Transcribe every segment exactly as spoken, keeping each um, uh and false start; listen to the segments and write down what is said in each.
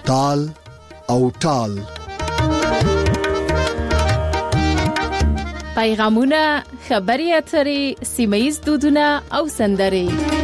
تال او ټال. پیغامونه، خبري اترې، سیمه‌ییز دودونه او سندرې.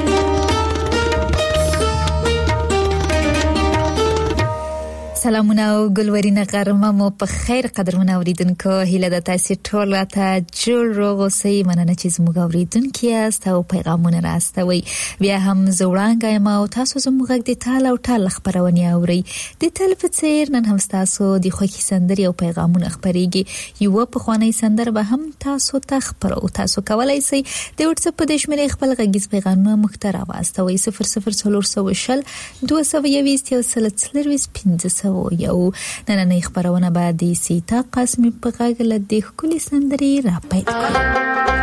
سلامونه او ګلورینه غرمه مو په خیر قدرمن اوریدونکو. هیله د تاسو ټول راته جوړ روغ اوسئ. مننه چې زموږ اوریدونکو یاست او پیغامونه راستوي. بیا هم زوړانګه ما او تاسو زموږ د تال او ټال خبرونه اوري. د تل په څیر نن هم تاسو د خوښي سندري او پیغامونه خبريږي. یو په خواني سندر به هم تاسو ته خبرو. تاسو کولای شئ د واتس اپ د شمیرې خپل غږیز پیغامونه مختار واستوي صفر صفر صفر صفر دوه سوه یویشت یو سل څلرویشت پنځه یو. نننۍ خبرونه بعد د سیتا قسمی په غږ له د ښکلي سندري را پیل کړو.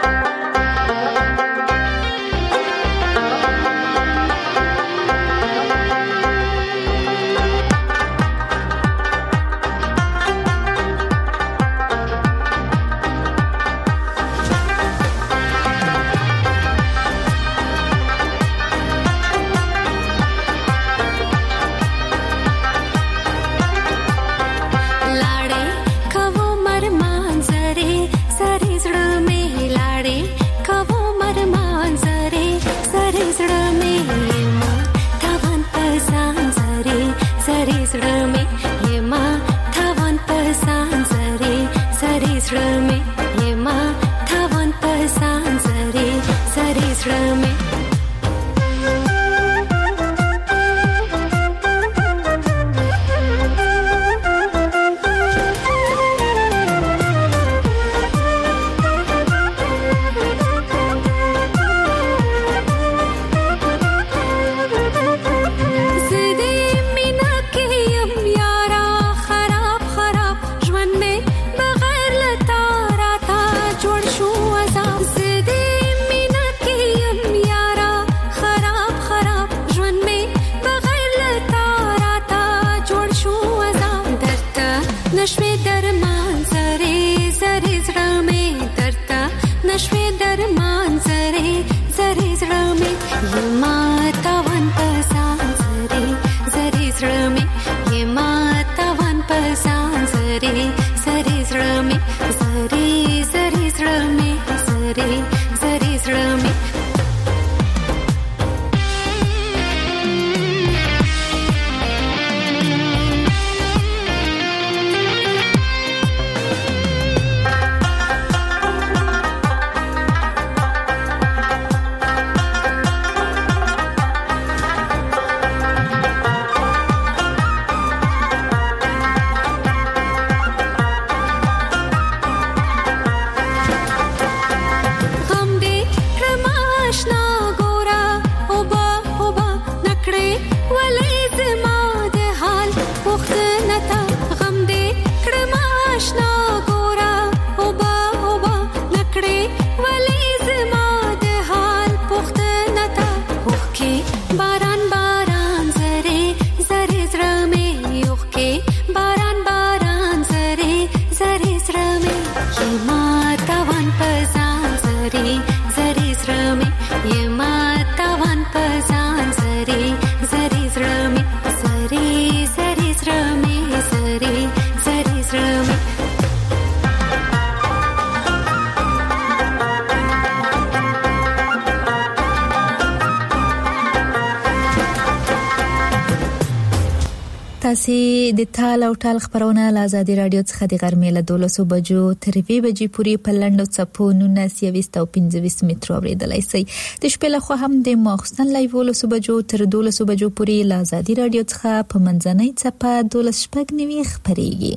تاسو د تال او ټال خبرونه له آزادي رادیو څخه د غرمې له دولسو بجو تر وی بجې پورې په لنډو څپو نولس یویشت او پنځه مترو اوریدلای شئ. د شپې له خوا هم د ماخستن لایو ولسو بجو تر دولسو بجو پورې له آزادي رادیو څخه په منځنۍ څپه دولس شپږ نیوي خبريږي.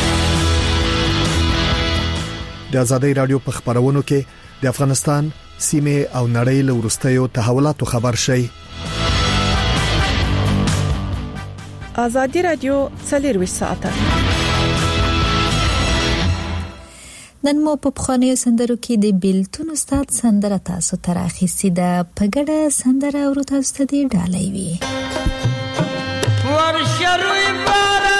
د آزادي رادیو په خبرونو کې د افغانستان سیمه او نړۍ له ورستیو تحولاتو خبر شئ. آزادی رادیو څلرویشت ساعته. نن مو په خانه سندرو کې د بیلتون استاد سندره تاسو ته راخیستې ده. په ګډه سندره ورو تاسو ته دی ډالۍ وي. ورشروي بارا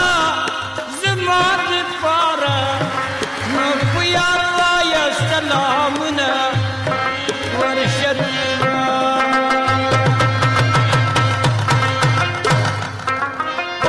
زماد بارا نو پیا یا سلامنا ورشروي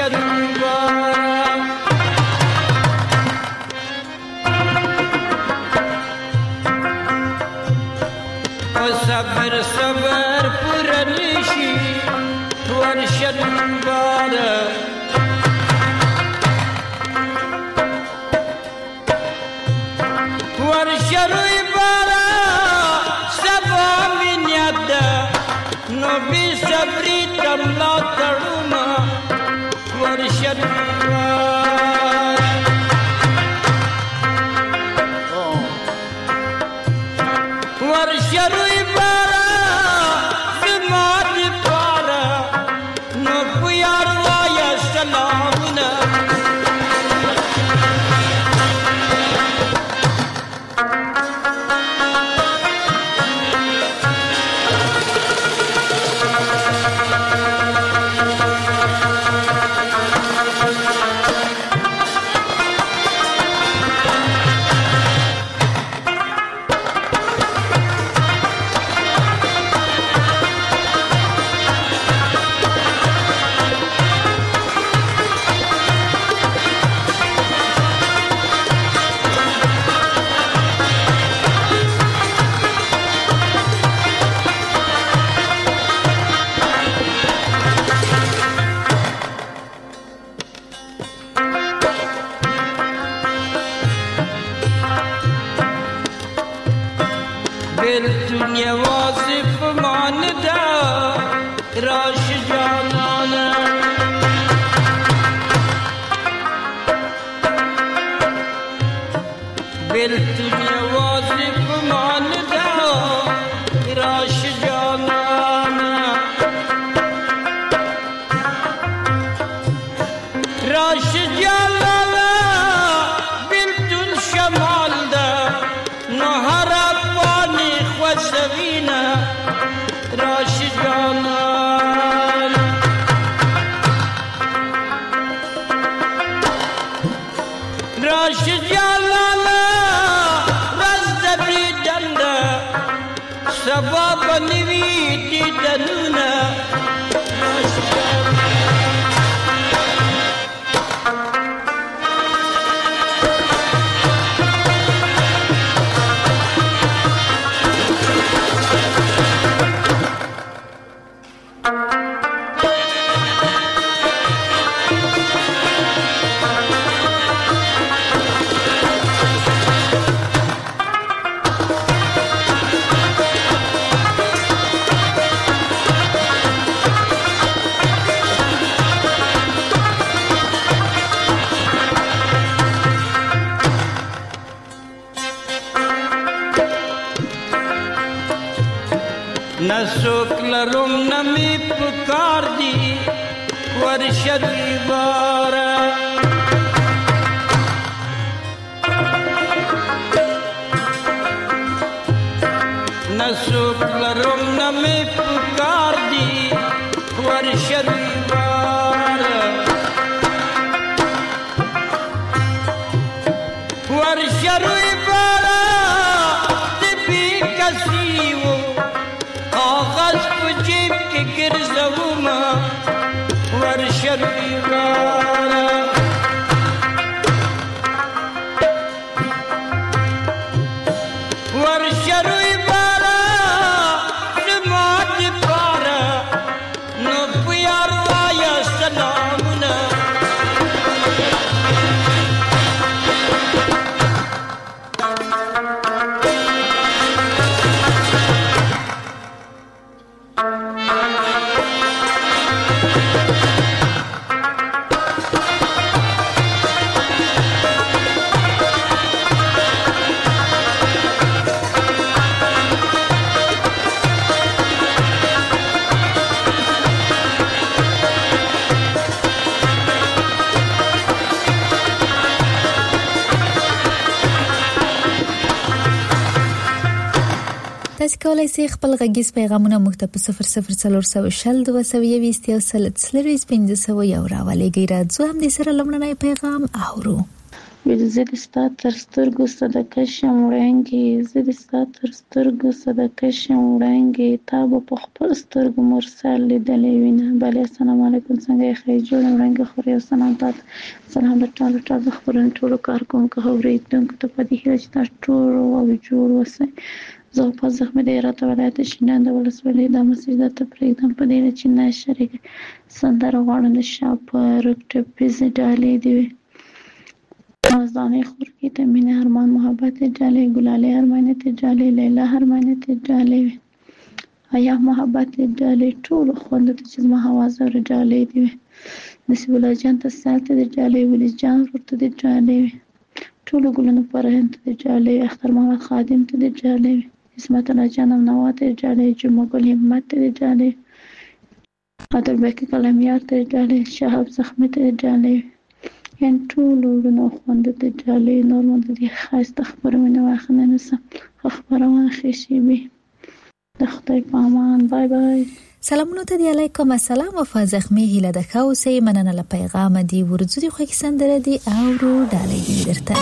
شروبارا صبر صبر پرنشی ورشد بارا ورشد بارا سبا من یاد نو بی صبری تملا تڑوما ورشد بارا ورشد دنیا واصف ماندا راش جانانا بل دنیا واصف ماندا راش جانانا راش جانانا بل دن شمال دا نهر سوینا راش جانان راش جانان رزدبی دند سباب نوی دیدنونا راش جانان نسوک لرم نمی پکار دی ورشد بارا نسوک لرم نمی پکار دی ورشد بارا ورشد بارا تبی کسیو آغاز پجیب کے گرزوما ورشد بارا ورشد بارا نمات بارا نو پیار وایا سلامنا تاسو کولای شئ خپل غږیز پیغامونه موږ ته په صفر صفر څلور سوه شل دوه سوه یوویشت سل څلوېښت پنځه سوه یو راولېږئ. راځو هم دې سره لومړنی پیغام اورو. زه د ستا تر سترګو صدقه شم وړانګې، زه د ستا تر سترګو صدقه شم وړانګې، تا به په خپل سترګو مرسل لیدلې وینه. بلې السلام علیکم، څنګه یې ښه جوړ وړانګې خورې او سلام تاته. سلام د ټولو ټولو خبرونو ټولو کارکوونکو اورېدونکو ته په دې هیله چې تاسو ټول او جوړ اوسئ. زه په زخمي د هرات ولایت شینډنډ د ولسوالۍ د مسجد ته پرېږدم په دې چې نه شریک سندره غواړم د شا په رک ټپیزې ډالۍ دی مزدانه خورکی ته مینه ارمان محبت ډالۍ ګلاله ارمانه ته ډالۍ لیلا ارمانه ته ډالۍ ایا محبت ډالۍ ټول خوند ته چې ما حوازه ډالۍ دی نسب الله جان ته سالته ډالۍ ولې جان ورته ډالۍ ټول ګلونو پر هند ته ډالۍ اختر محمد خادم ته ډالۍ اسمت الله جانم نواته ډالۍ جمعه ګل همت ته ډالۍ عادل بکی کلمیار ته ډالۍ شهاب زخمی ته ډالۍ ان ټول ورونو خوند ته ډالۍ نور مونږ دي خاصه خبرونه واخنه نسم خبرونه خشي به د خدای په امان. بای بای. سلامونه ته دی علیکم السلام وفا زخمی هیله د خوسې مننه له پیغام دی ورزوري خو کې سندره دی او رو ډالۍ دی درته.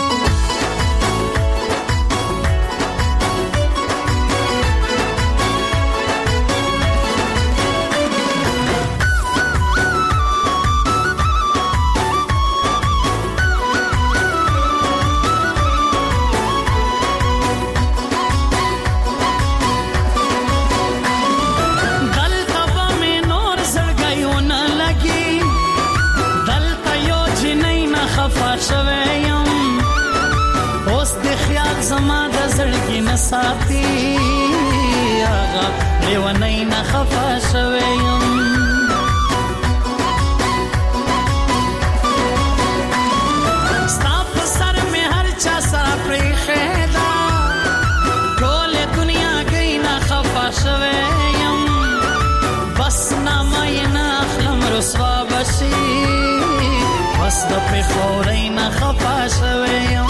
ساتي آغا لیونی نه خفا شویم ستا په سر مې هر چا سره پریښې ده ټولې دنیا گئی نه خفا شویم بس نامه یې نه اخلم رسوا بشي بس د پېښورۍ نه خفا شویم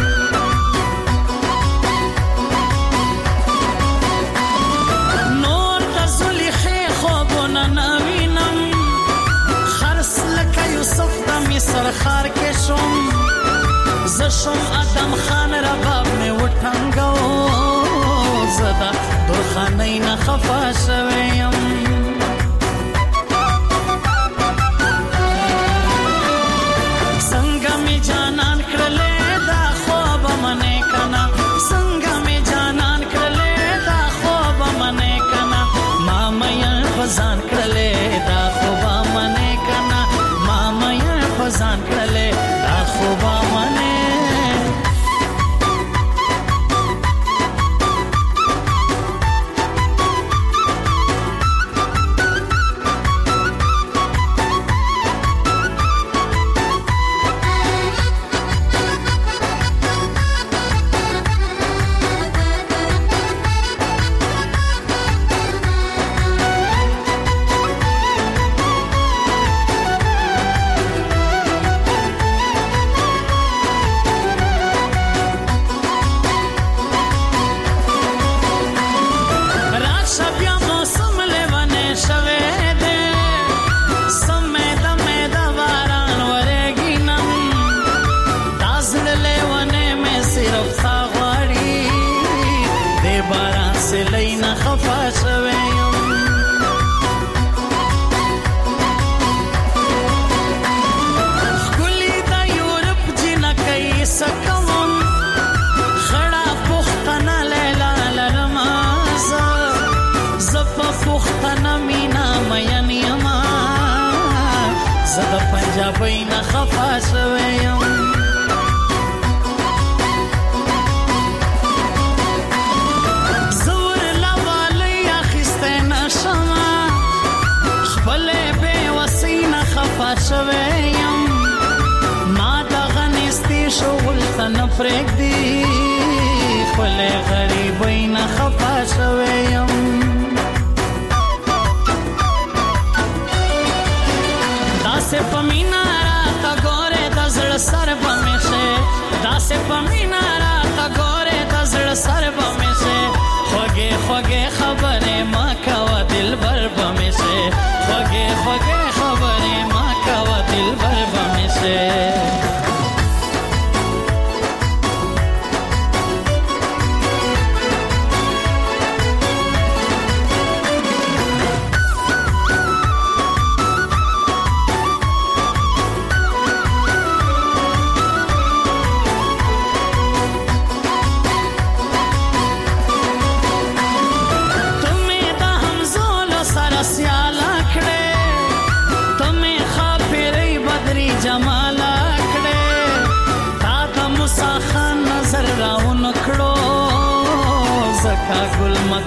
سرخار کې شوم زشم ادم خان رباب مې وټنګو زدا درخانې نه خفا شویم څنګه می جانان کړلې دا خوب منې کنا څنګه می جانان کړلې دا خوب منې کنا ما مې فزان کړلې دا خوب منې کنا ما مې ځان کړلې دا خوبه منې بينا خفا شويم زور لوالي اخستنا شما خپل به وسینا خفا شويم ما دغنستي شغل تن فرق دي خپل غريبينا خفا شويم داسه پمینا راتا ګوره د زړه سر بمشه داسه پمینا راتا ګوره د زړه سر بمشه خوږه خوږه خبره ما کاوه دلبر بمشه خوږه خوږه خبره ما کاوه دلبر بمشه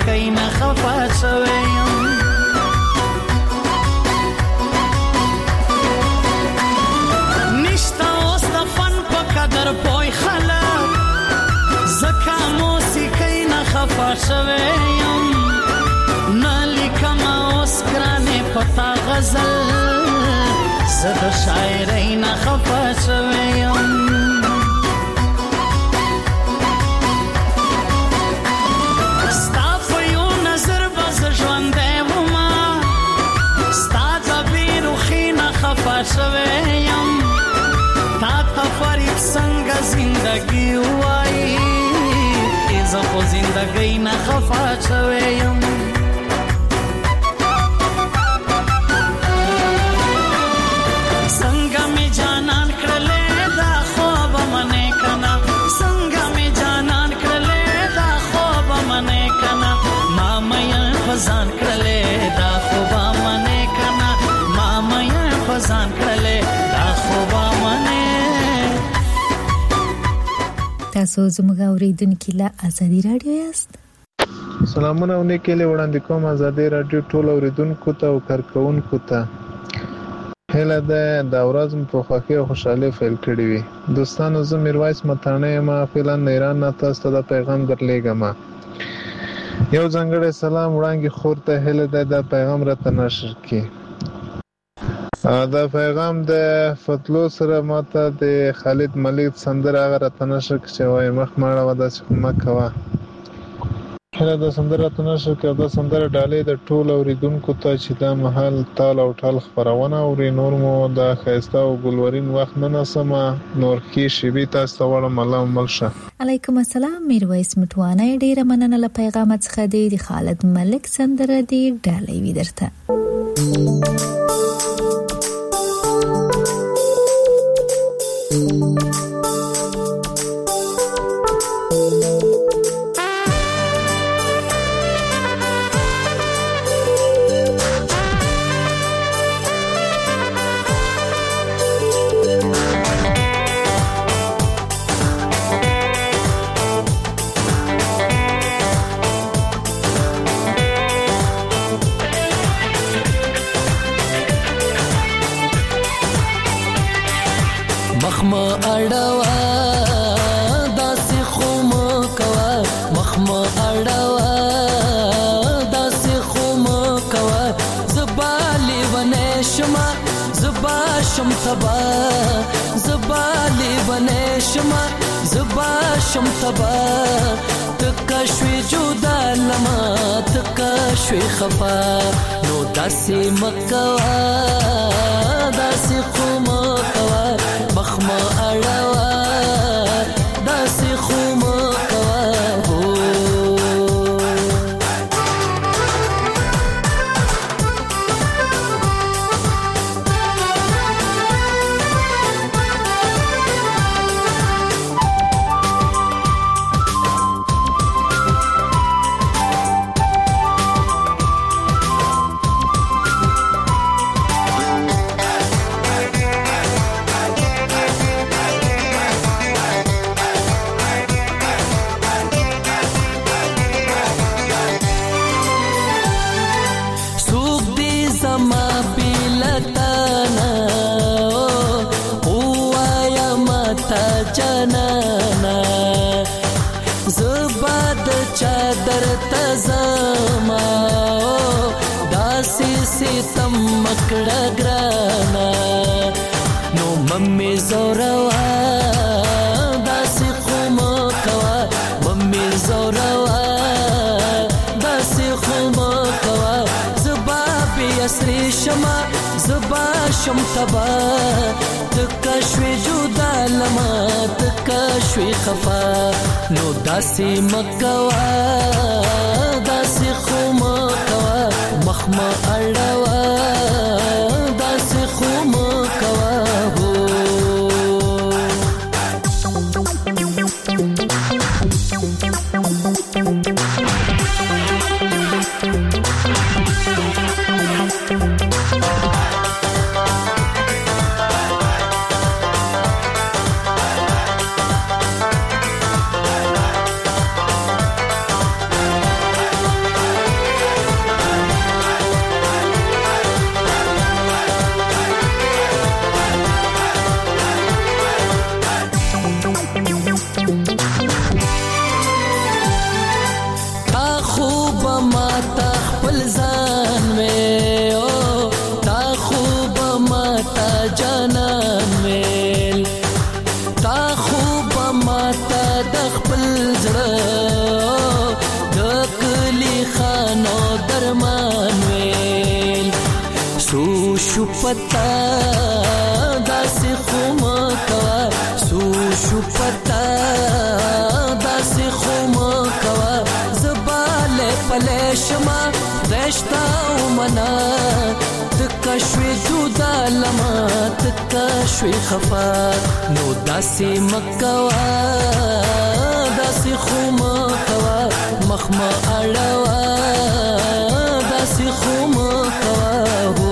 کینا خفا شویم نشتا اوس د فن په قدر پوي خلک زکه موسیقي نه خفا شویم نالیکما اوس ګرانه پتا غزل زد شاعرۍ نه خفا شویم شویم تا تا فرید څنګه زندگی وای زه په زندگی نه خفا شویم څنګه می جانان کړلې دا خوب منې کنا څنګه می جانان کړلې دا خوب منې کنا ما مې فزان کړلې دا خوب منې کنا ما مې فزان کړلې دا خوب منې تاسو زموږ اوریدونکو له ازادي رادیو یاست سلامونه او نیکله وړاندې کوم ازادي رادیو ټول اوریدونکو ته او کارکونکو ته هله ده د ورځ په خوښي او خوشاله فیل کړی وي دوستانو زه میرویس متانه ما فعلا ایران نه تاسو ته پیغام درلېګم یو ځنګړی سلام وړاندې خور ته هله ده د پیغام را تنشر کی دا پیغام د فتلو سره ماته د خالد ملک سندره هغه را تنشر کی وای مخ ماړه ودا چې مکوا هله د سندره تنشر کې د سندره ډالې د ټول اوریدونکو ته چې دا محل تال او ټال خبرونه او نور مو د خيستا او ګلورین وخت نه نسمه نور کې شبي تاسو وړم الله ملشه علیکم السلام میرویس مټوانه ډیره مننه له پیغام څخه دی د خالد ملک سندره دی ډالې وی درته مخما اړوا داسې خوم کوا مخما اړوا داسې خوم کوا زبالي ونشما زبا شم تبا زبالي ونشما زبا شم تبا تکشوي جدا لما تکشوي خفا نو داسې مکوا داسې خوم کوا مخما اړوا داسې خوم کوا هو چادر تزما داسې ستم مکړه ګرانا نو ممي زوروا داسې خوم کوا ممي زوروا داسې خوم کوا زبا بي اسري شما زبا شم تبا تکشوي جدا لما تکشوي خفا نو داسې مکوا داسې خوم کوا مخما اړوا داسې خوم کوا هو پتا داسې خو مه کوه سو شو پتا داسې خو مه کوه زه بالی پلی شمه رشته ومنه تکه شوې جدا لمه تکه شوې خفه نو داسې مه کوه داسې خو مه کوه مخ مه اړوه داسې خو مه کوه هو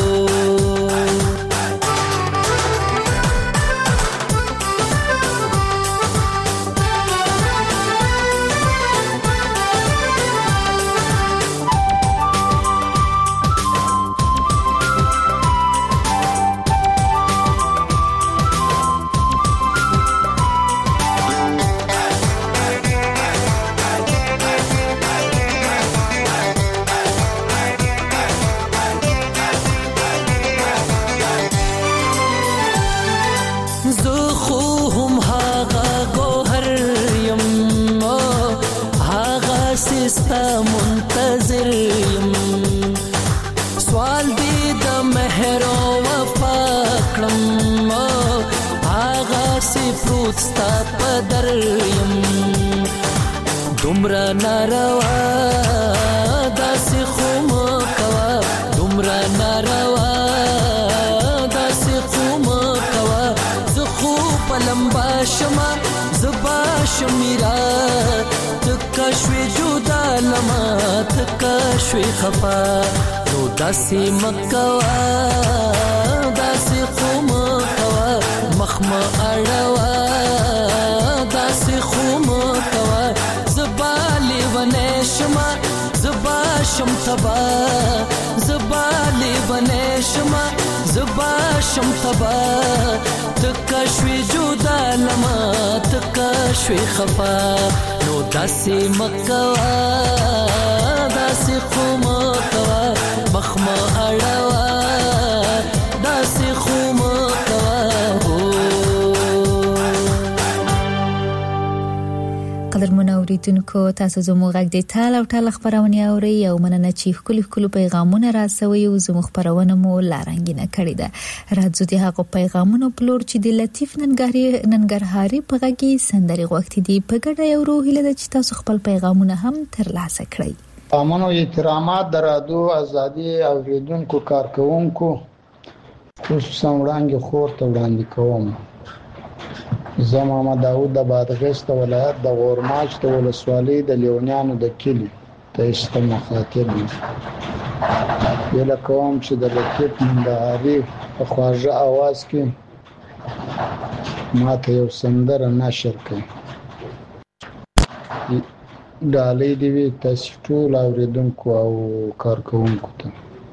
ستا منتظر یم سوال دی د مهر او وفا کړم هغه سی پروت ستا په در یم دومره ناروا داسې خو مه کوه دومره ناروا داسې خو مه کوه زه خو په لمبا شمه زه به شمیره تکه شوې جدا لمه تکه شوې خفه نو داسې مه کوه داسې خو مه کوه مخ مه اړوه داسې خو مه کوه زه به لیونی شمه زه به شم تبه زه به لیونی شمه زه به شم تبه تکه شوې جدا لمه تکه شوې خفه نو داسې مه کوه داسې خو مه کوه مخ مه اړوه داسې خو مه کوه قدرمنو اوریدونکو تاسو زموږ غږ د ټال او ټال خبرونه اوري او مننه چې خپل خپل پیغامونه راسوي او زموږ خبرونه مو لارنګینه کړې ده راځو د هغه پیغامونو پلور چې د لطیف ننګرهاري ننګرهاري په غږی سندري وخت دی په ګډه یو روح له چې تاسو خپل پیغامونه هم ترلاسه کړئ امنو احترامات درادو ازادي اوریدونکو کارکونکو خصوصا وړاندې خور ته وړاندې کوم زه محمد داود د بادغیس ولایت د غورماچ د ولسوالۍ د لیونیانو د کلی ته است مخاطب یم ویل کوم چې د لطیف ننګرهاري په خواږه اواز کې ماته یو سندره نشر کړي ډالۍ دی وی تاسو ټول اوریدونکو او کارکونکو ته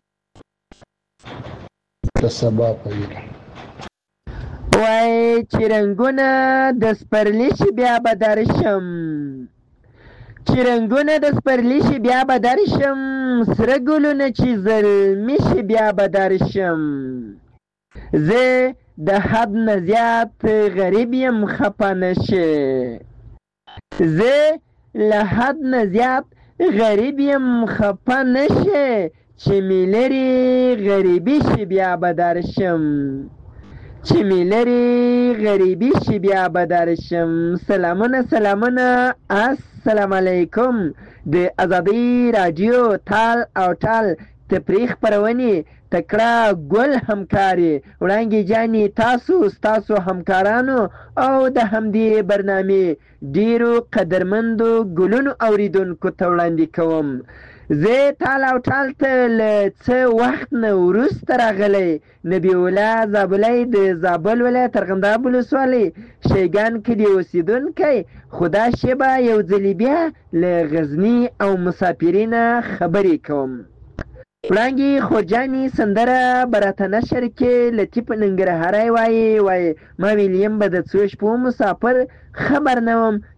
د سبا په ویل وای چرنګونه د سپرلی شي بیا به درشم چرنګونه د سپرلی شي بیا به درشم سره ګلونه چې زلمی شي بیا به درشم زه د حد نه زیات غریب یم خفه نشي زه له حد نه زیات غریب یم خفه نشي چې می لري غریبي شي بیا به درشم چې می لري غریبي شي بیا به درشم سلامونه سلامونه السلام علیکم د ازادي رادیو ټال او ټال تفریح پرونی تکړه ګل همکاري وړاندې جاني تاسو تاسو همکارانو او د همدې برنامه ډیرو قدرمندو ګلونو اوریدونکو ته وړاندې کوم زه ټال او ټال ته له څه وخت نه وروسته راغلی نبی الله زابلۍ د زابل ولایت ارغنداب ولسوالۍ شیګان کلي اوسېدونکی خدا شیبه یو ځلې بیا له غزني او مسافرینه خبرې کوم وړاندې خورجاني سندره براته نشر کې لطیف ننګرهاري وایي وایي ما ویلیم به د څو شپو مسافر خبر نه وم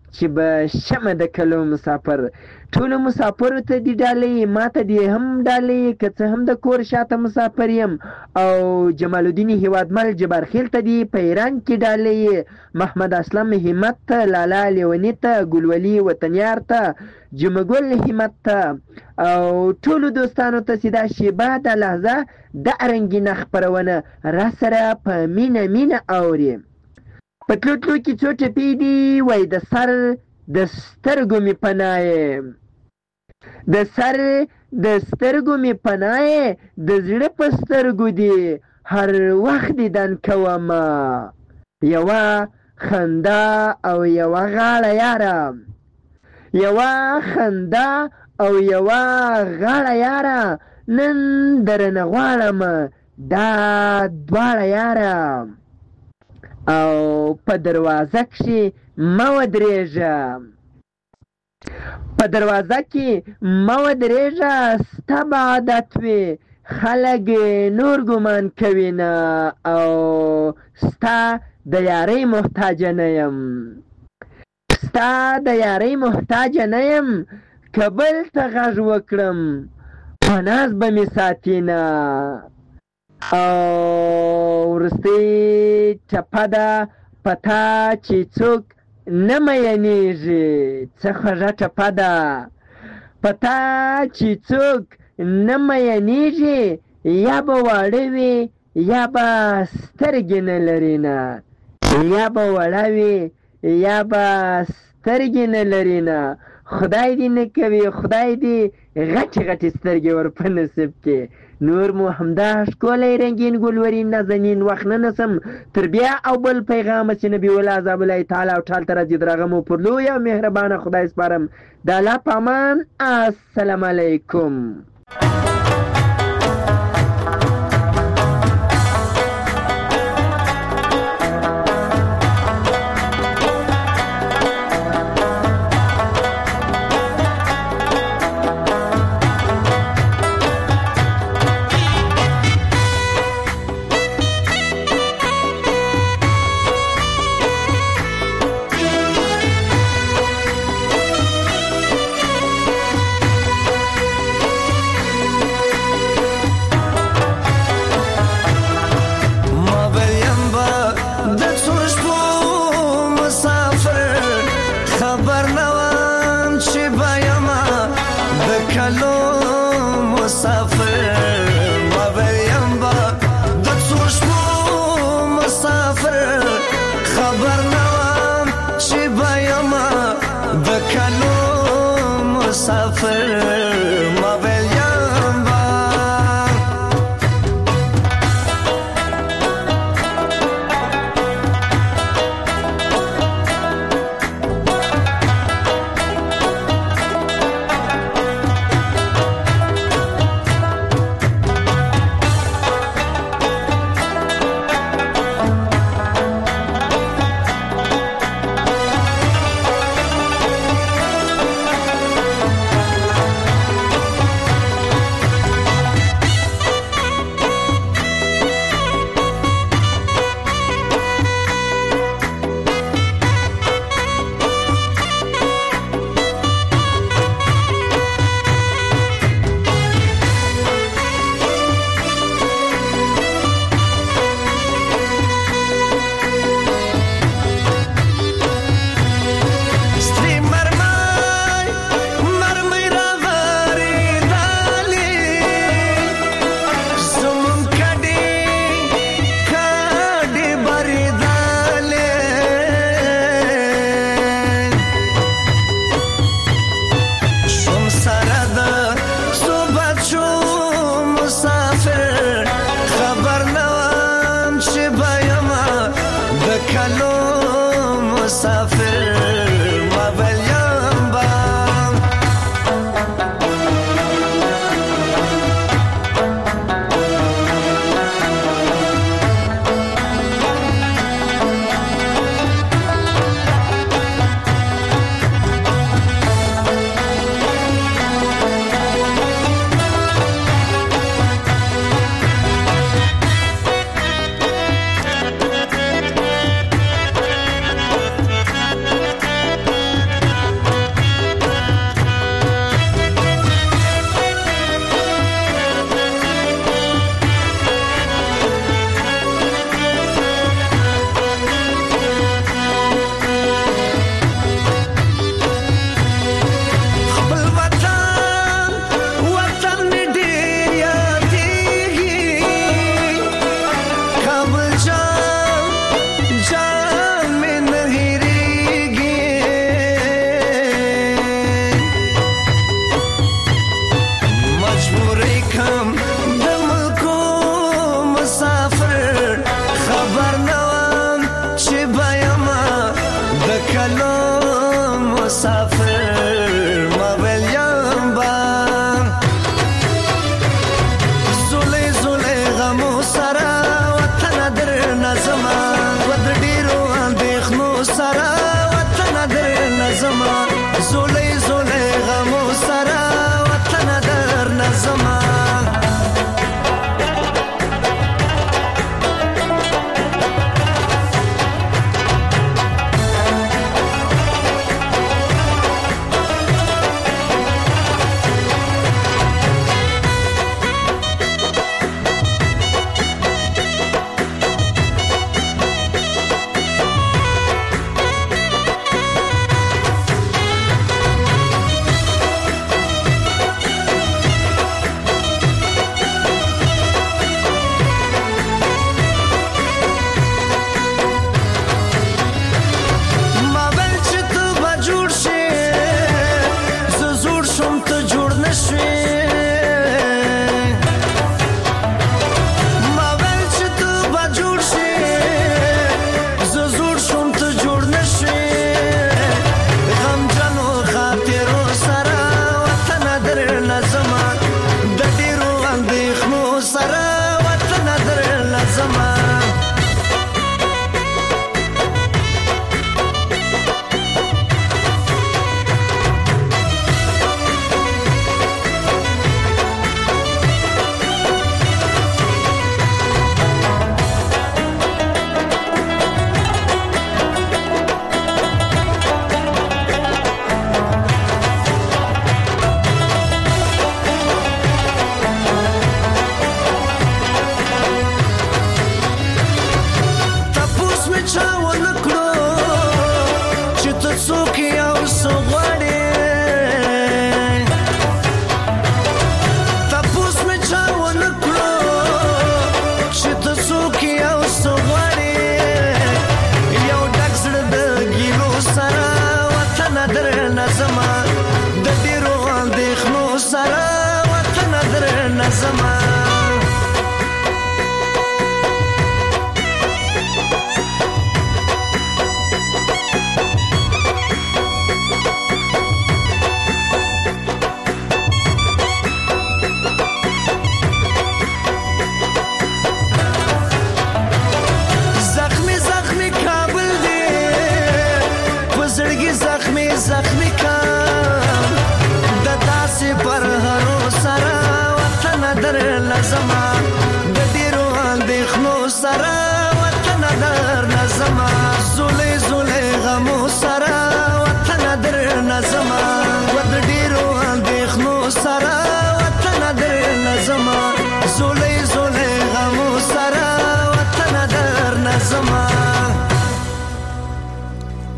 چې به شمه د کلو مسافر. ټولو مسافرو ته دې ډالۍ، ما ته دې هم ډالۍ، که څه هم د کور شاته مسافر یم. او جمال الدین هیوادمل جبارخیل ته دې په ایران کې ډالۍ، محمد اسلم همت ته، لالا لیونی ته، ګلولي وطنیار ته، جمګل همت ته او ټولو دوستانو ته چې دا شیبه د لحظه د رنګینه خپرونه را سره په مینه مینه اوري. په تلو تلو کې څو ټپې دي، وای د سر د سترګو مې پناه یې، د سر د سترګو مې پناه یې، د زړه په سترګو دي هر وخت دیدن کومه، یوه خندا او یوه غاړه یاره، یوه خندا او یوه غاړه یاره، نن درنه غواړم دا دواړه یاره. او په دروازه کښې مه ودرېږه، په دروازه کې مه ودرېږه، ستا به عادت وي خلک نور ګمان کوي نه، او ستا د یارۍ محتاجه نه یم، ستا د یارۍ محتاجه نه یم، که بل ته غږ وکړم په ناز به مې ساتي نه. او وروستۍ ټپه ده په تا چې څوک نه میینېږي، څه خوږه ټپه ده په تا چې څوک نه میینېږي، یا به واړه وي یا به سترګې نه لري نه، یا به وړه وي یا به سترګې نه لري نه. خدای دې نه کوي، خدای دې غټې غټې سترګې ور په نصیب کې. نور مو همدا ښکلی رنګین ګلورین نازنین وخت نه نسم تر بیا او بل پیغامه چې نبي الله عذاب الله تعالی او ټال ته راځي درغه مو پر لوی او مهربانه خدای سپارم. د الله په امان. السلام علیکم.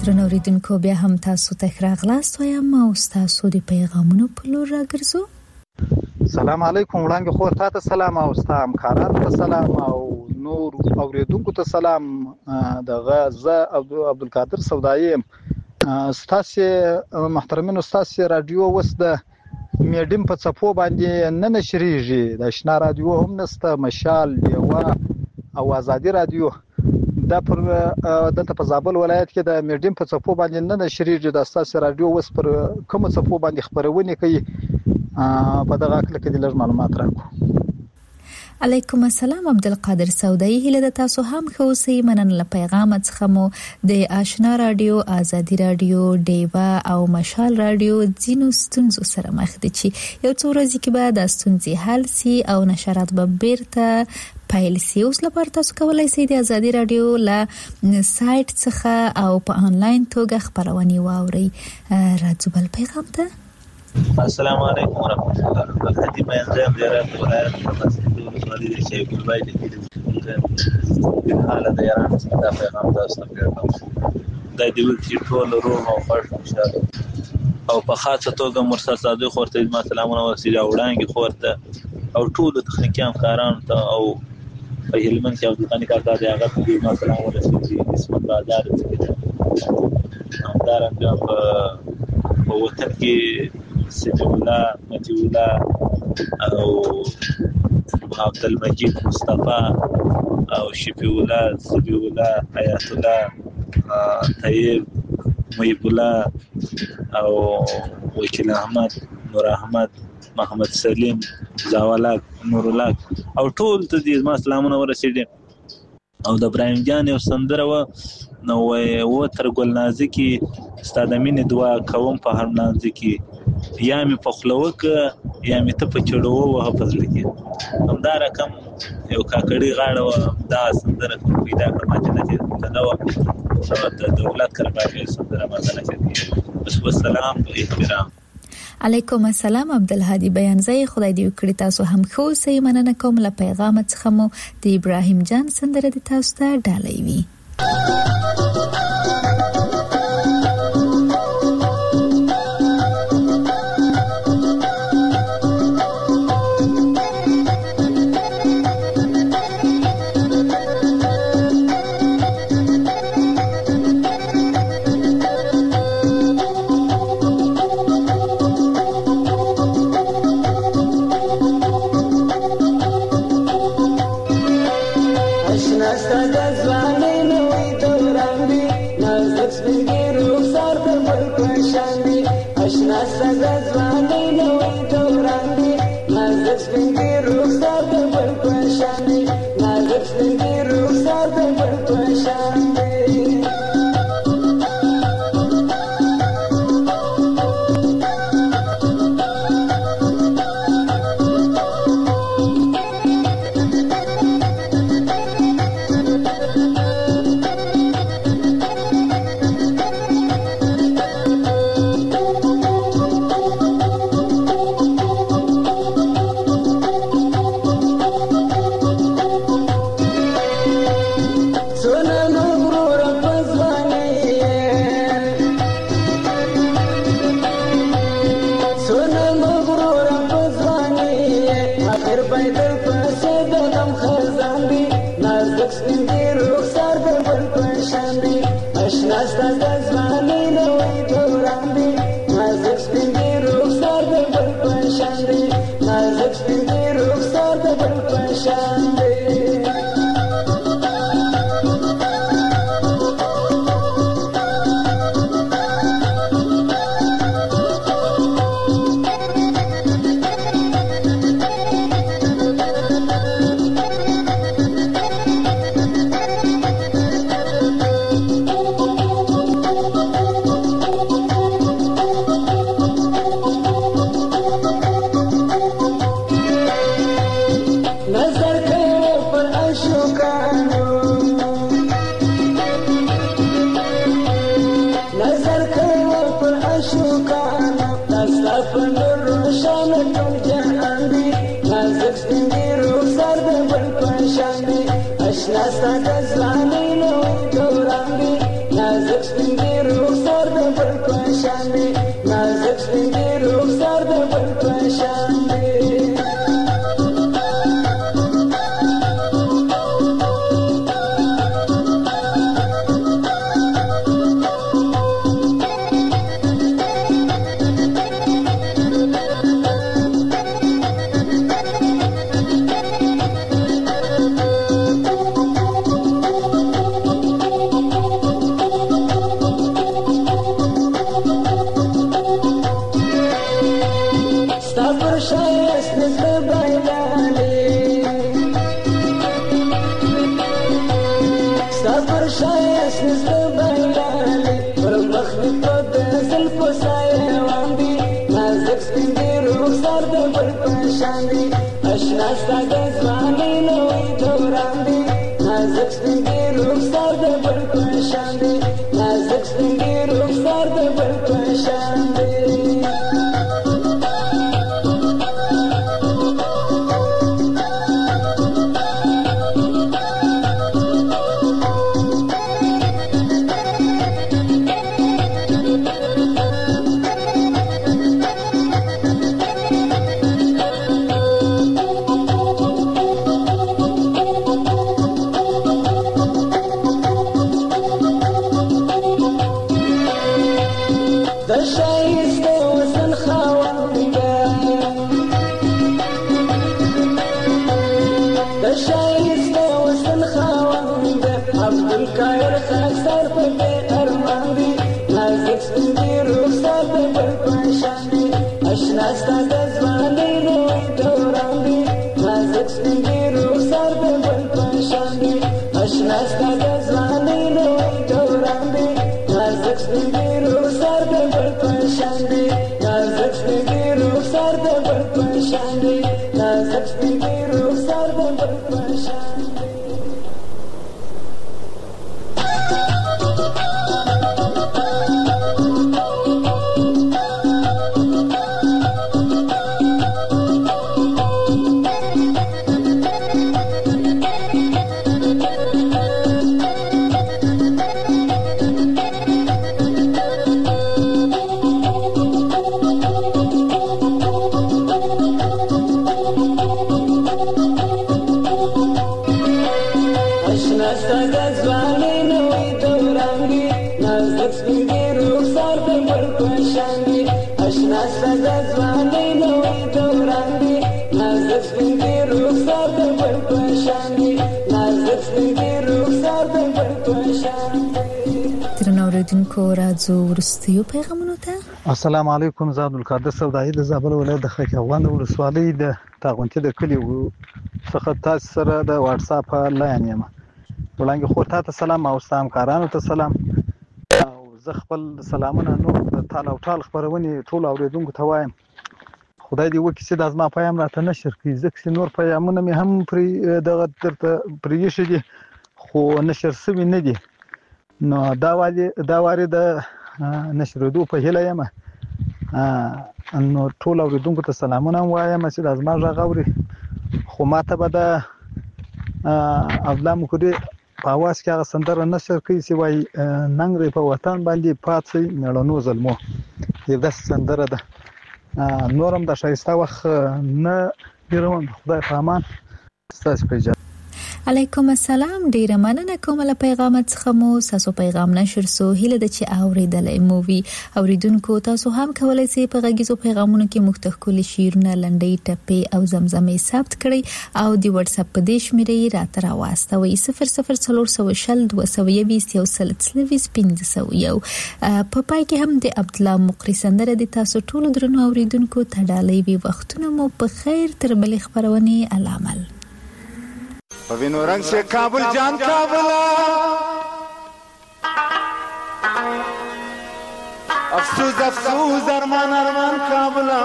درنو اوریدونکو بیا هم تاسو ته راغلاست وایم او تاسو د پیغامونو په لور راګرځو. سلام علیکم وړاندې خور تاسو سلام او ستاسو همکارانو ته سلام او نور اوریدونکو ته سلام. دغه زه عبدالقادر سودایي ستاسو محترمینو ستاسو رادیو وس د میډیم په صفو باندې نه نشریږي. د شنا رادیو هم نسته، مشال یوا او ازادي رادیو دا پر دلته په زابل ولایت کې د میډیم په صفو باندې نه نشریږي. د ستاسو رادیو وس پر کوم صفو باندې خبرونه کوي؟ په دغه اړه کې د لږ معلومات راکو. علیکم السلام عبدالقادر سودایي، هله د تاسو هم خوسي منن له پیغام څخه مو د آشنا رادیو، ازادي رادیو، دیوا او مشال رادیو ځینو ستونزو سره مخ دي چې یو څو ورځې کې به د ستونزې حل سي او نشرات به بیرته پیل سي. اوس لپاره تاسو کولای شئ د ازادي رادیو له سایت څخه او په انلاین توګه خبرونه واورئ. راځو بل پیغام ته. السلام علیکم ورحمۃ اللہ وبرکاتہ. میں انجام زیارت ولایت مسجد د شیخ البای د کې حالت یاران څخه پیغام تاسو ته ورکوم. د دې چې ټول روح او خوښ انشاءالله او په خاصه توګه مرسل صادق خورته ما سلامونه ورسېږي وړاندې خورته او ټول تخنیکي همکارانو ته او په هلمند کې عبدالغني کاکا دی هغه ته ما سلام ورسېږي. اسمت بازار څخه همدارنګه په وطن کې سیدی الله، متی الله او عبدالمجید مصطفی او شفیع الله، سبیع الله، حیات الله، طیب، محب الله او وکیل احمد، نور احمد، محمد سلیم، زاولاک، نور الله او ټول ته دې ما سلامونه ورسېږي. او د ابراهیم جان یو سندره و نو و تر ګل نازکی ستاد مين دعا کوم په هر نازکی یا می په خلوک یا می ته په چړو و حافظ لکی. همدا رقم یو کاکړی غاړه و دا سندره پیدا کړم چې نه نو د دولت کړه سندره ما نه کړی. بس والسلام و احترام. علیکم السلام عبدالهادی بیانزای خدای دې وکړي تاسو هم خو سي مننه کوم له پیغام څخه مو د ابراهیم جان سندره د تاسو ته ډالۍ وي. Nasta da zwane no dorandi, nazak spingiru دی نازک سپین دی رخسار د بل په شان دی اشنا ستا د ځوانۍ نوی دوران دی نازک سپین دی رخسار د بل په شان دی نازک سپین دی رخسار د بل په شان دی ورستیو پیغامونو ته السلام علیکم زاد القادر سودای د زابل ولایت د خکوان ولسوالۍ د تاغونتي د کلی څخه تاسو سره د واتس اپ لاین یم ولنګ خو ته سلام او سلام کارانو ته سلام او زه خپل سلامونه نو د تعالی او تعالی خبرونه ټول اوریدونکو ته وایم خدای دې وکړي چې د ازما پیغام راته نشر کړي ځکه نور پیغامونه مې هم پرې دغه درته پرې شي خو نشر سوي نه دي نو دا والی دا واره د نشردو په هله یم نو ټول اوریدونکو ته سلامونه وایم چې د ازما غاوري خو ماته به د افلام کوډي په واس کې هغه سندره نشر کوي چې وای ننګ په وطن باندې پاتې مړونو ظلمو یو د سندره ده نورم د شایسته وخت نه ډیروم خدای په امان ستاسو په علیکم السلام ډیره مننه کوم له پیغام څخه مو تاسو پیغام نشر سو هله د چې اوریدلې مووي اوریدونکو تاسو هم کولای شئ په غږیزو پیغامونو کې مختلف شیرونه لنډۍ ټپې او زمزمې ثبت کړئ او د واتس اپ په دیش مې راته راوستوي صفر صفر څلور سو شل دوه سو یویست یو سل څلويست پنځه سو یو په پای کې هم د عبد الله مقری سندره د تاسو ټول درنو اوریدونکو ته ډالۍ وي وختونه مو په خیر تر بلې خبرونه علامل پوینو رنگ سے کابل جان کابلا افسوس افسوس ارمان ارمان کابلا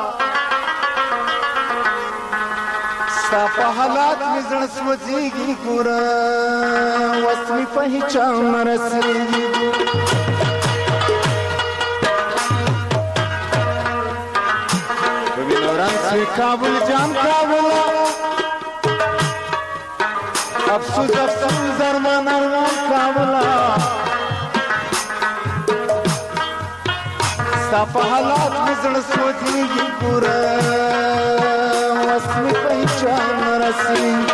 صافا حالات می زړه سوځيږي ګوره وسمي په هیچا مرسيږي پوینو رنگ سے کابل جان کابلا افسوس افسوس ارمان ارمان کابلا ستا په حالات مې زړه سوځېږي ګوره وس مې په هیچا نه رسېږي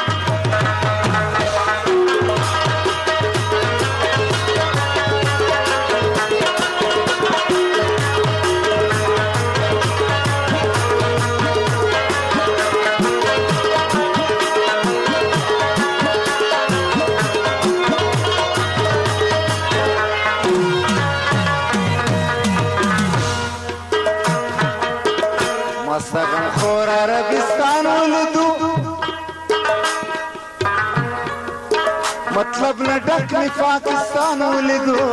مستغم خور عربستان ولدو مطلب نه ډک می پاکستان ولیدو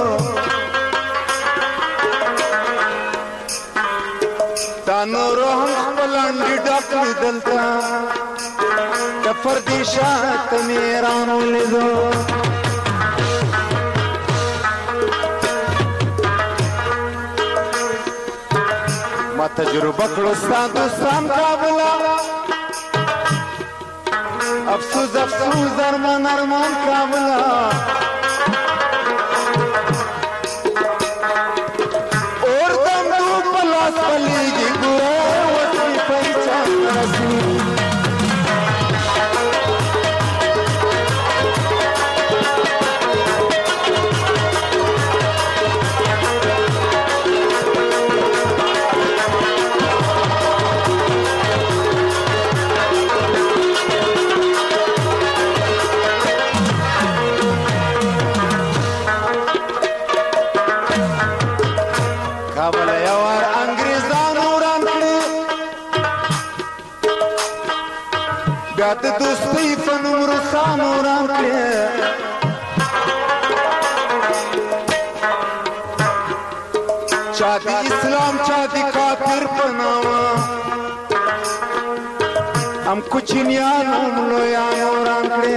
دا نورو هم خپل انډي ډک می دلته د پردیشات می ایران ولیدو ما تجربه کړو ستا دوستان کابله افسوس افسوس ارمان ارمان کابله اور دم دو پلاس پلیږي ګوره اوس مې پہچان رسېږي کابل یوار انګریزانو وران کړي بیا د دوستۍ په نوم روسانو وران کړي چا د اسلام چا د کافر په نامه هم کوچنیانو هم لویانو وران کړي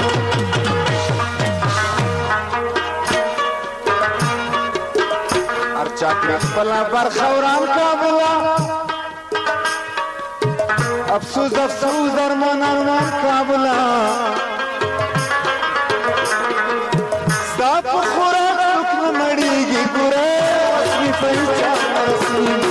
چاکری خپلا برخه وران کابله افسوس افسوس ارمان ارمان کابله ستا په خوراک څوک نه مړېږي ګوره اوس مې په هیچا نه رسېږي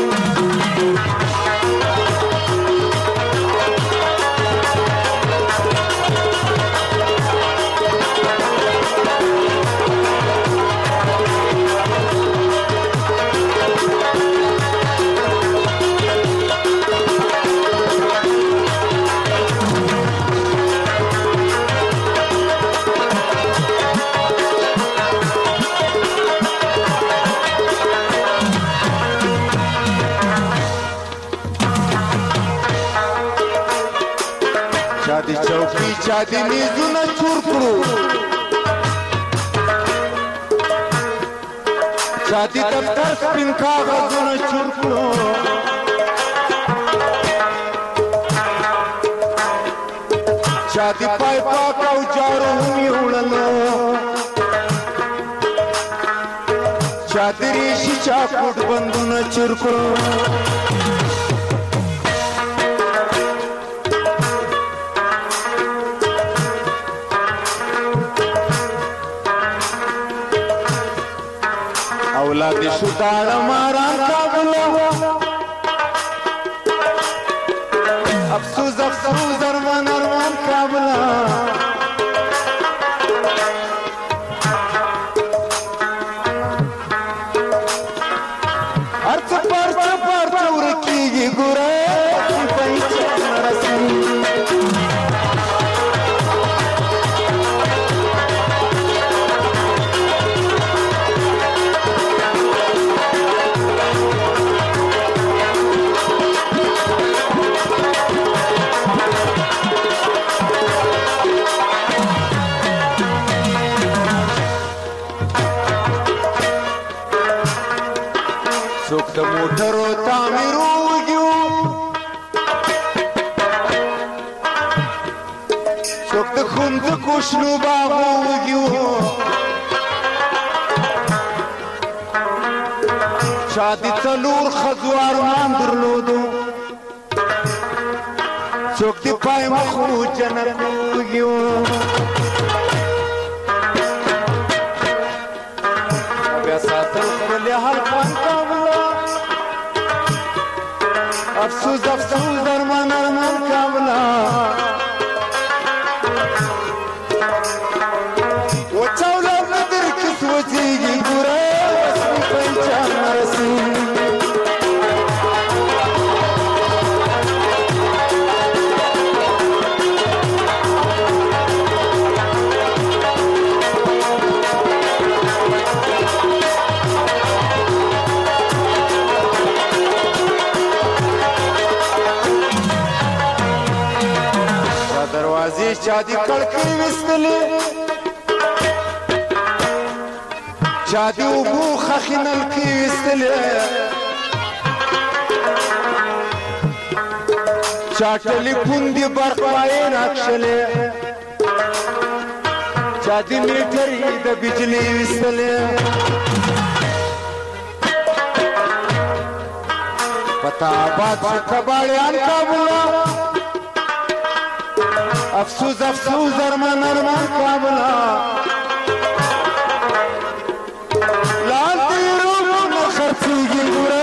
چا دی چوکی چا دی میزونه چور کړو چا دی دفتر سپین کاغذونه چور کړو چا دی پای پاک او جارو هم یې وړلو چا دی ریشي چا کوټ بندونه چور کړو اولاد شو داړه ماران کابله افسوس افسوس ارمان ارمان کابله هر څه پرچه پرچه ورکېږي ګوره په هیچا نه رسېږي څوک د موټرو تعمیر وږي څوک د ښوونځکو شنو باغو وږي چا د څلور ښځو ارمان درلودو څوک د پای مخو جنت وږي بیا ساتل خپل حال خوند کابله افسوس افسوس درمان ارمان کابلا وچاولا بدر کس وچیگی گورا وسمی پنچان مرسی دروازې چا دي کړکۍ وستلې چا دي اوبو خښې نلکې وستلې چا ټلیفون دي برق پایې راکښلې چا دي میټرې د بجلۍ وستلې پتا آباد شو کباړیان کابله افسوس افسوس ارمان ارمان کابلا لال تیرو نو خرچیگی گورے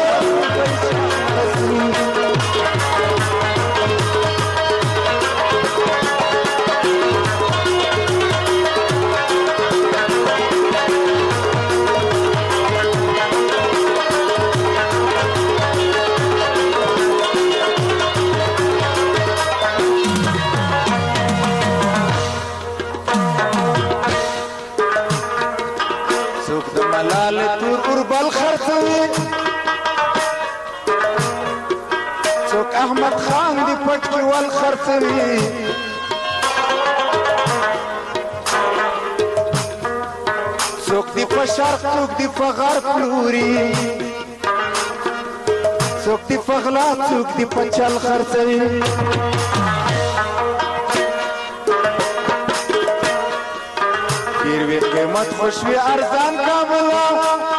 ملال تور اوربل خرڅوي څوک احمد خان دی پټ کې ول خرڅوي څوک دی په شرق څوک دی په غرب لوري څوک دی په غلا څوک دی په چل خرڅوي پیروی قیمت خوشوی ارزان کابلا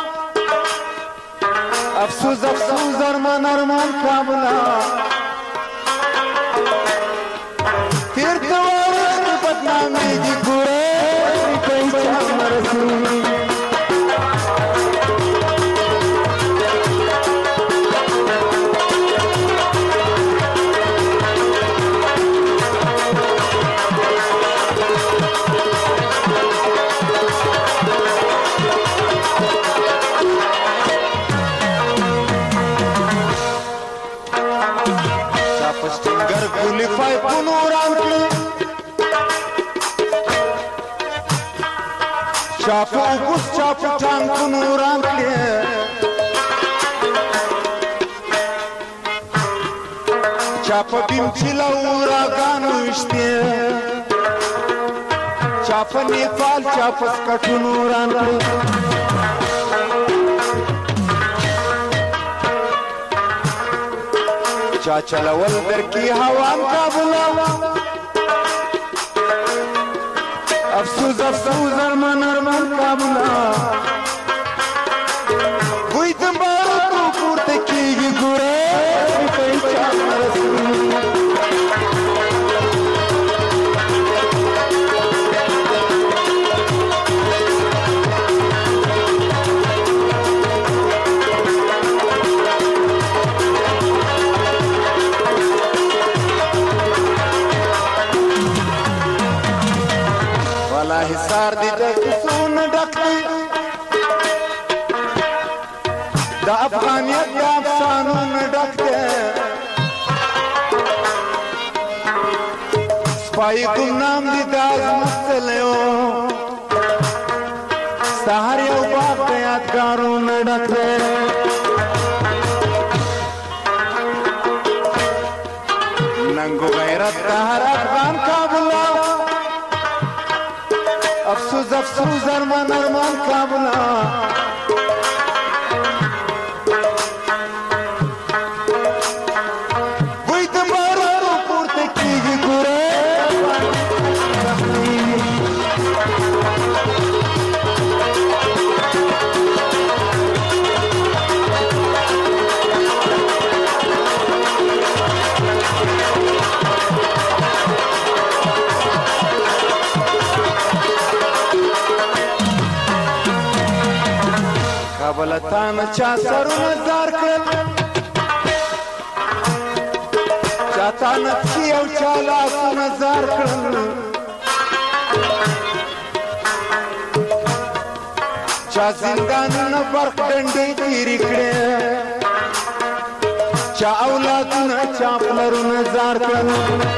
افسوس افسوس ارمان ارمان کابلا تیر توارخ بدنامی دی گورے پہچان مرسی گلی فائی پنوران کلی چاپو گس چاپو ٹان پنوران کلی چاپو بیم چلا اوراگانو اشتی چاپو نیپال چاپو سکٹنوران کلی چا چلول در کی هوان کابلا افسوس افسوس ارمان ارمان کابلا وی دنبارو تو پورته کیگی گوره پہچان مرسی حصار دی د کسون ډک دی د افغانیت د افسانون ډک دی سپای ګمنام دی د عظمت تلو سهار یو باغ د یادګارون ډک دی ننګو غیرت د هر افغان کابلا افسوس افسوس ارمان ارمان کابلا وی دنبارو تو پورته کیگی گوره کابلتان چا سرونه زار کړل چاته نفسي او چالا نظر کړل چا زندانونه برق ډنډې تیرې کړې چا اولادونه چا پلرونه زار کړل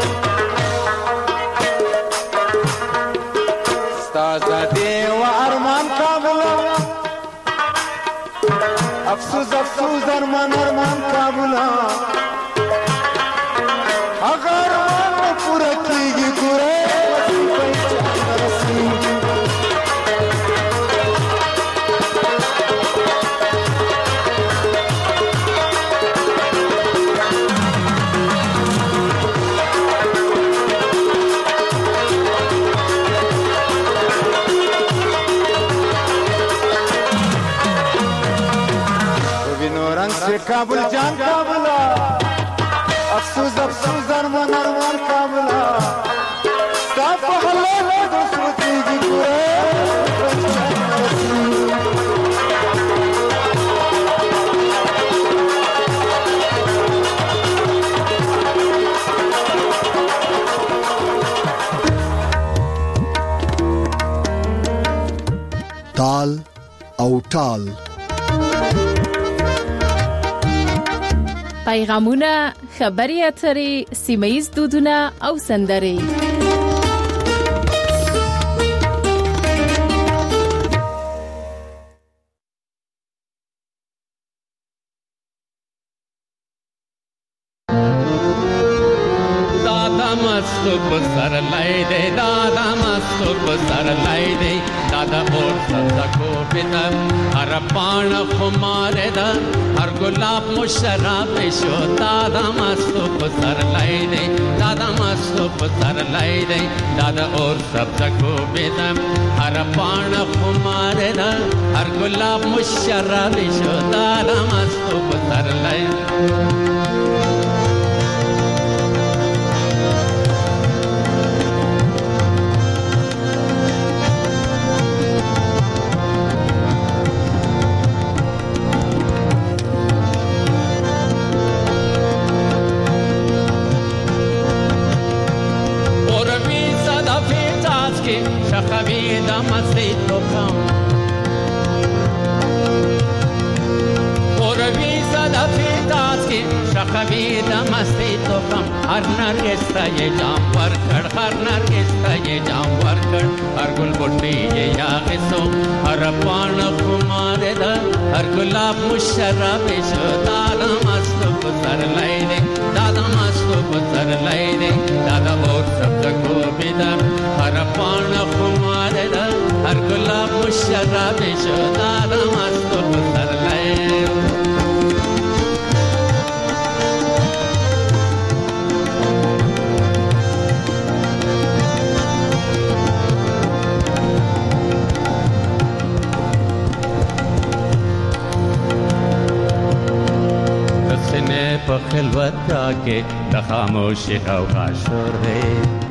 ستا زادې و ارمان کابله افسوس افسوس ارمان ارمان کابله هغه ارمان پوره کېږي ګوره کابل جان کابلا افسوس افسوس ارمان ارمان کابلا ستا په حلاله د سوچېږي ګوره تال او ټال پیغامونه خبري اترې سیمایي دودونه او سندرې दादा मस्त सर लाई दे दादा मस्त सर लाई दे दादा और सदा को पिता हर पान खुमारे दा हर गुलाब मुशराब शो दादा मस्त सर लाई दे दादा मस्त सर लाई दे दादा और सदा को पिता हर पान खुमारे दा हर गुलाब मुशराब शो दादा मस्त सर लाई شخویده مستی تو کم خوروی زده فیداز کی شخویده مستی تو کم هر نرگس تا یه جام ورکڑ هر نرگس تا یه جام ورکڑ هر گل بوٹی یه یاغسو هر پان خماره ده هر گلاب مشرب شو دادا مستو بسر لائده دادا مستو بسر لائده دادا اور سبز کو بیدم هر پان خماره ده هر گلاب مشرب شو دادا مستو بسر لائده په خلوت کې د خاموشي او غاشور دی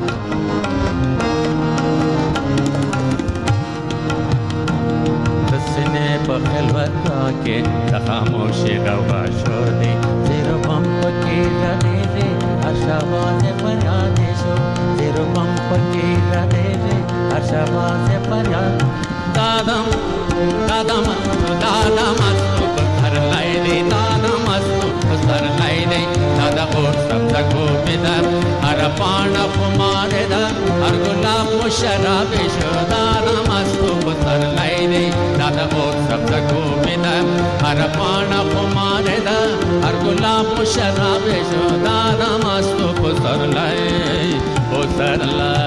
سینې په خلوت کې د خاموشي او غاشور دی زیرو بم پکې راځي اشواز فریاد شو زیرو بم پکې راځي اشواز فریاد دادم دادم دادم هر لای دی دادم سر लाई दे दादा और सब तको बिदर हर पान खुमारे दा हर गुलाब मुशराब शो दादा मस्तु सर लाई दे दादा और सब तको बिदर हर पान खुमारे दा हर गुलाब मुशराब शो दादा मस्तु सर लाई ओ सर लाई